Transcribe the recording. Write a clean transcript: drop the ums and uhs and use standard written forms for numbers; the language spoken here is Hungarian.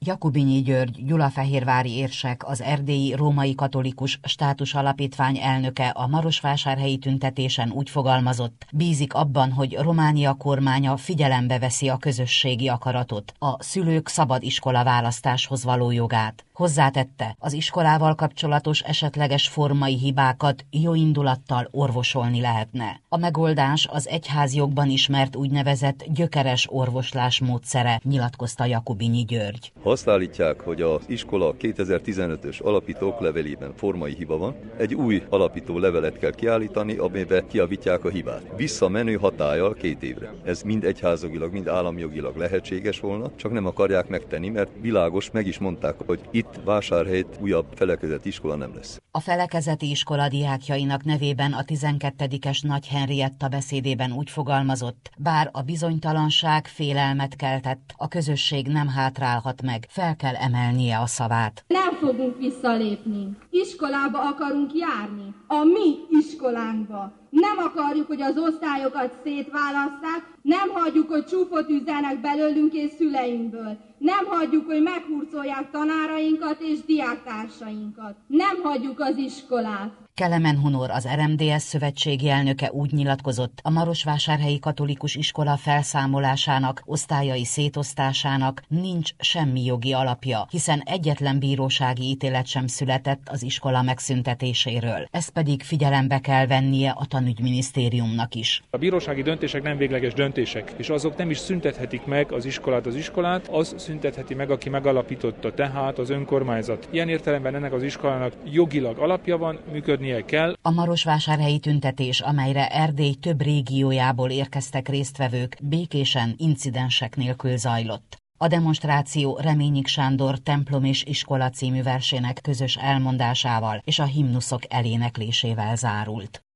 Jakubinyi György gyulafehérvári érsek, az Erdélyi Római Katolikus Státus Alapítvány elnöke a marosvásárhelyi tüntetésen úgy fogalmazott, bízik abban, hogy Románia kormánya figyelembe veszi a közösségi akaratot, a szülők szabad iskolaválasztáshoz való jogát. Hozzátette, az iskolával kapcsolatos esetleges formai hibákat jóindulattal orvosolni lehetne. A megoldás az egyházjogban ismert úgynevezett gyökeres orvoslás módszere, nyilatkozta Jakubinyi György. Ha azt állítják, hogy az iskola 2015-ös alapító oklevelében formai hiba van, egy új alapító levelet kell kiállítani, amiben kijavítják a hibát. Visszamenő hatállyal 2 évre. Ez mind egyházagilag, mind államjogilag lehetséges volna, csak nem akarják megtenni, mert világos, meg is mondták, hogy itt Vásárhelyt újabb felekezeti iskola nem lesz. A felekezeti iskola diákjainak nevében a 12-es Nagy Henrietta beszédében úgy fogalmazott, bár a bizonytalanság félelmet keltett, a közösség nem hátrálhat meg, fel kell emelnie a szavát. Nem fogunk visszalépni. Iskolába akarunk járni. A mi iskolánkba. Nem akarjuk, hogy az osztályokat szétválasszák, nem hagyjuk, hogy csúfot üzzenek belőlünk és szüleinkből. Nem hagyjuk, hogy meghurcolják tanárainkat és diáktársainkat. Nem hagyjuk az iskolát. Kelemen Hunor, az RMDS szövetségi elnöke úgy nyilatkozott, a marosvásárhelyi katolikus iskola felszámolásának, osztályai szétosztásának nincs semmi jogi alapja, hiszen egyetlen bírósági ítélet sem született az iskola megszüntetéséről. Ezt pedig figyelembe kell vennie a tanügyminisztériumnak is. A bírósági döntések nem végleges döntések, és azok nem is szüntethetik meg az iskolát, az szüntetheti meg, aki megalapította, tehát az önkormányzat. Ilyen értelemben ennek az iskolának jogilag alapja van, működnie kell. A marosvásárhelyi tüntetés, amelyre Erdély több régiójából érkeztek résztvevők, békésen, incidensek nélkül zajlott. A demonstráció Reményik Sándor Templom és iskola című versének közös elmondásával és a himnuszok eléneklésével zárult.